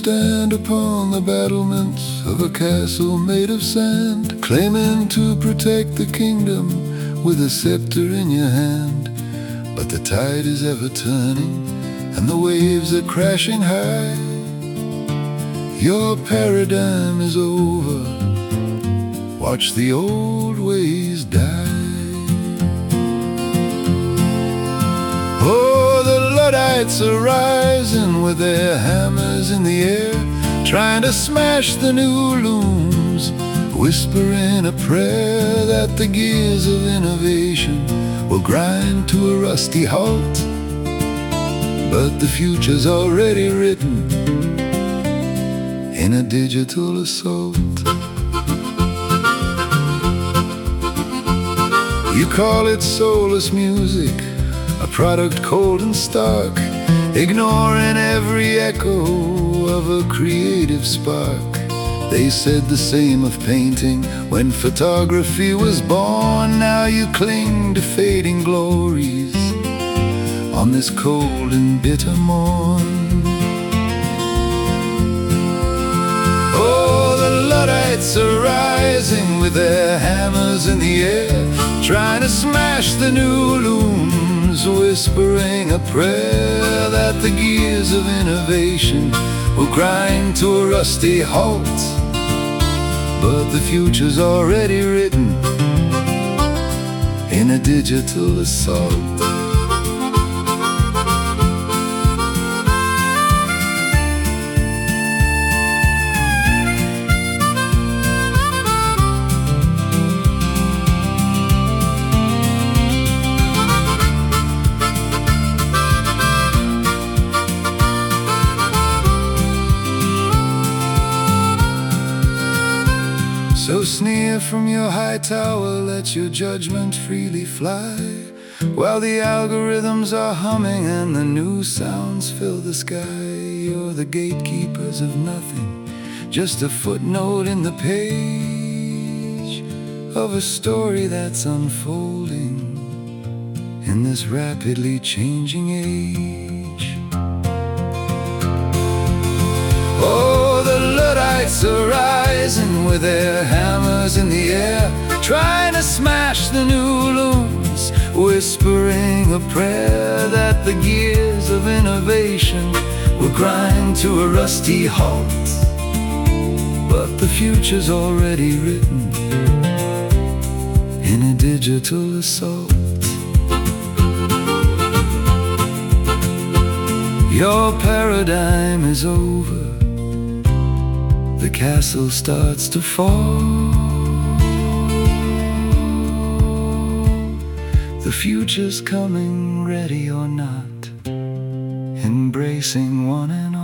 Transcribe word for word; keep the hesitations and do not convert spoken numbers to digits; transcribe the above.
stand upon the battlements of a castle made of sand, claiming to protect the kingdom with a scepter in your hand. But the tide is ever turning and the waves are crashing high. Your paradigm is over, watch the old ways die. Oh, the Luddites are rising with their hammers in the air, trying to smash the new looms, whispering a prayer that the gears of innovation will grind to a rusty halt. But the future's already written in a digital assault. You call it soulless music, a product cold and stark, ignoring every echo of a creative spark. They said the same of painting when photography was born. Now you cling to fading glories on this cold and bitter morn. Oh, the Luddites are rising with their hammers in the air, trying to smash the new looms, whispering a prayer that the gears of innovation will grind to a rusty halt. But the future's already written in a digital assault. So sneer from your high tower, let your judgment freely fly, while the algorithms are humming and the new sounds fill the sky. You're the gatekeepers of nothing, just a footnote in the page of a story that's unfolding in this rapidly changing age. Oh, the Luddites are rising with their hammers in the air, trying to smash the new looms, whispering a prayer that the gears of innovation will grind to a rusty halt. But the future's already written in a digital assault. Your paradigm is over, the castle starts to fall. The future's coming, ready or not, embracing one and all.